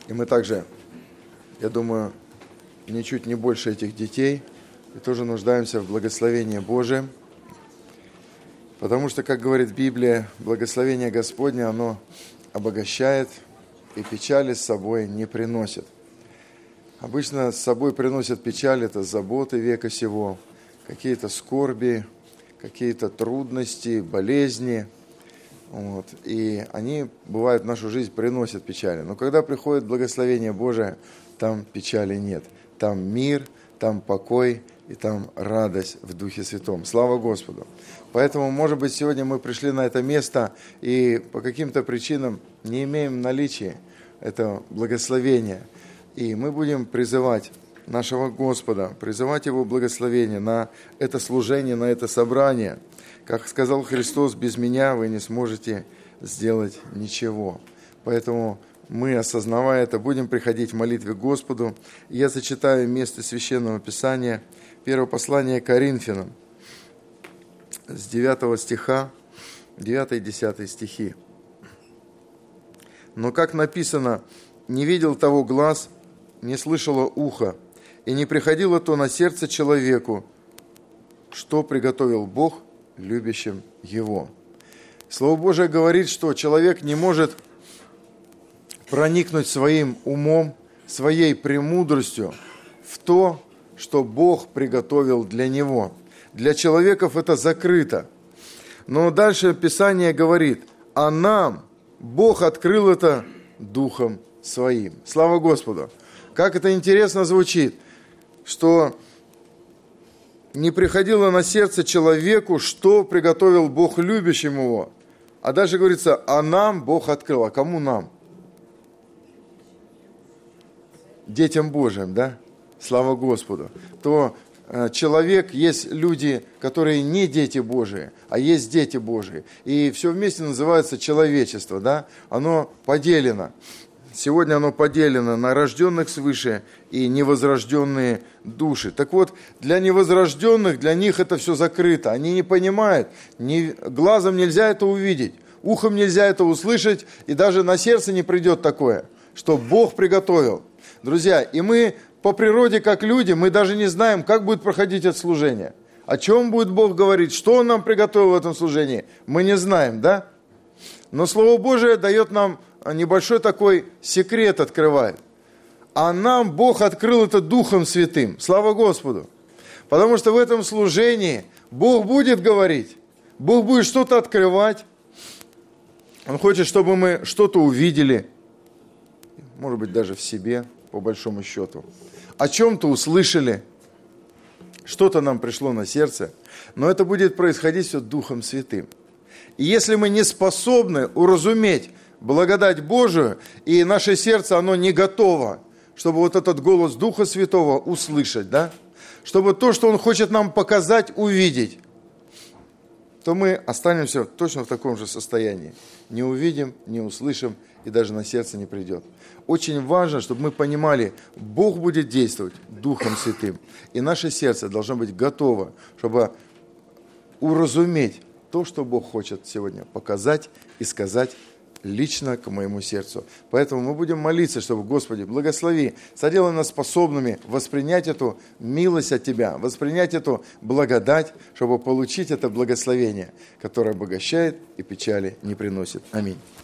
И мы также, я думаю, ничуть не больше этих детей, и тоже нуждаемся в благословении Божьем, потому что, как говорит Библия, благословение Господне, оно обогащает и печали с собой не приносит. Обычно с собой приносят печаль, это заботы века сего, какие-то скорби, какие-то трудности, болезни. И они, бывают, в нашу жизнь приносят печали. Но когда приходит благословение Божие, там печали нет. Там мир, там покой и там радость в Духе Святом. Слава Господу! Поэтому, может быть, сегодня мы пришли на это место и по каким-то причинам не имеем наличия этого благословения. И мы будем призывать нашего Господа, призывать Его благословение на это служение, на это собрание. Как сказал Христос, без меня вы не сможете сделать ничего. Поэтому мы, осознавая это, будем приходить в молитве к Господу. Я зачитаю место Священного Писания, первое послание Коринфянам, с 9 стиха, 9 и 10 стихи. «Но, как написано, не видел того глаз, не слышало ухо, и не приходило то на сердце человеку, что приготовил Бог любящим Его». Слово Божие говорит, что человек не может проникнуть своим умом, своей премудростью в то, что Бог приготовил для него. Для человеков это закрыто. Но дальше Писание говорит, а нам Бог открыл это Духом Своим. Слава Господу! Как это интересно звучит, что не приходило на сердце человеку, что приготовил Бог любящим его. А дальше говорится, а нам Бог открыл. А кому нам? Детям Божьим, да? Слава Господу! То человек, есть люди, которые не дети Божии, а есть дети Божии. И все вместе называется человечество, да? Оно поделено. Сегодня оно поделено на рожденных свыше и невозрожденные души. Так вот, для невозрожденных, для них это все закрыто. Они не понимают, глазом нельзя это увидеть, ухом нельзя это услышать, и даже на сердце не придет такое, что Бог приготовил. Друзья, и мы по природе, как люди, мы даже не знаем, как будет проходить это служение. О чем будет Бог говорить, что Он нам приготовил в этом служении, мы не знаем, да? Но Слово Божие дает нам небольшой такой секрет, открывает. А нам Бог открыл это Духом Святым. Слава Господу! Потому что в этом служении Бог будет говорить, Бог будет что-то открывать. Он хочет, чтобы мы что-то увидели, может быть, даже в себе, по большому счету. О чем-то услышали, что-то нам пришло на сердце, но это будет происходить все Духом Святым. И если мы не способны уразуметь благодать Божию, и наше сердце, оно не готово, чтобы вот этот голос Духа Святого услышать, да? Чтобы то, что Он хочет нам показать, увидеть, то мы останемся точно в таком же состоянии. Не увидим, не услышим, и даже на сердце не придет. Очень важно, чтобы мы понимали, Бог будет действовать Духом Святым, и наше сердце должно быть готово, чтобы уразуметь то, что Бог хочет сегодня показать и сказать лично к моему сердцу. Поэтому мы будем молиться, чтобы, Господи, благослови, соделай нас способными воспринять эту милость от Тебя, воспринять эту благодать, чтобы получить это благословение, которое обогащает и печали не приносит. Аминь.